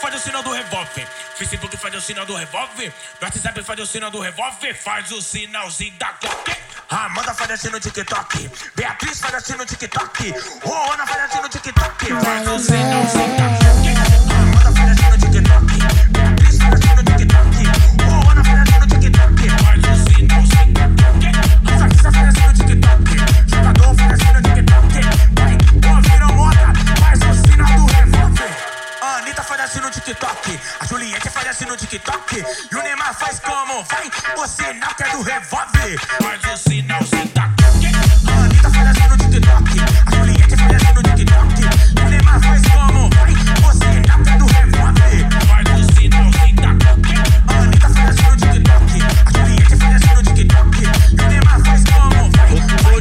faz o sinal do revólver. Facebook faz o sinal do revólver. WhatsApp faz o sinal do revólver. Faz o sinalzinho da Glock. Amanda faz assim no TikTok. Beatriz faz assim no TikTok. Ana faz assim no TikTok. Faz o sinalzinho da Glock. Amanda faz assim no TikTok. Beatriz faz assim no TikTok. Ana faz assim no TikTok. Faz o sinalzinho da Glock. A Sarissa faz assim no TikTok. Jogador faz assim no TikTok. Vai, ouviram moda. Faz o sinal do revólver. A Anitta faz assim no TikTok. A Juliette faz assim no TikTok. E o Neymar faz como? Vai, o sinal que é do revólver. Faz o sinalzinho da Glock. A Anitta faz assim no TikTok. A Juliette faz assim no TikTok. E o Neymar faz como? Vai, o sinal que é do revólver. Faz o sinalzinho da Glock. A Anitta faz assim no TikTok. A Juliette faz assim no TikTok. E o Neymar faz como? Vai,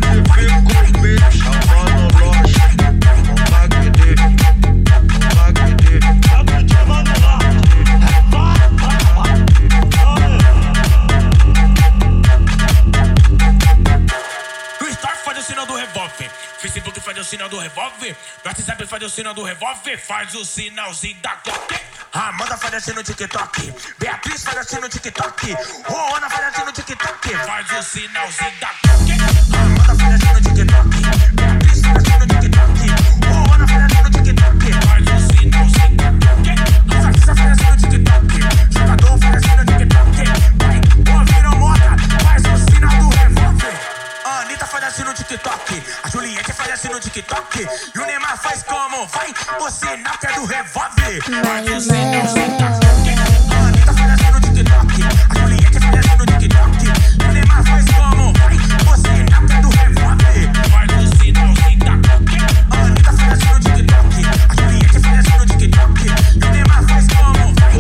faz o sinal do revólver. Facebook faz o sinal do revólver. WhatsApp faz o sinal do revólver. Faz o sinalzinho da Glock. Amanda faz assim no TikTok. Beatriz faz assim no TikTok. Ana faz assim no TikTok. Faz o sinalzinho da Glock. Amanda faz assim no TikTok. Beatriz faz assim no TikTok. Ana faz assim no TikTok. Faz o sinalzinho da Glock. A Sarissa faz assim no TikTok. Jogador faz assim no TikTok. Vai, ouviram moda. Faz o sinal do revólver. A Anitta faz assim no TikTok. A Juliette faz assim no TikTok. E o Neymar faz como? Vai, o sinal que é do revólver. Faz o sinalzinho da Glock. A Anitta faz assim no TikTok. A Juliette faz assim no TikTok. E o Neymar faz como? Vai, o sinal que é do revólver. Faz o sinalzinho da Glock. A Anitta faz assim no TikTok. A Juliette faz assim no TikTok. E o Neymar faz como? Vai,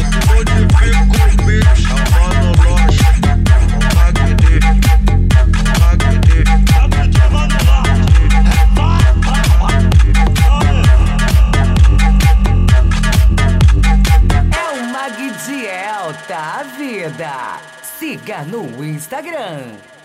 Magdiel da vida. Siga no Instagram.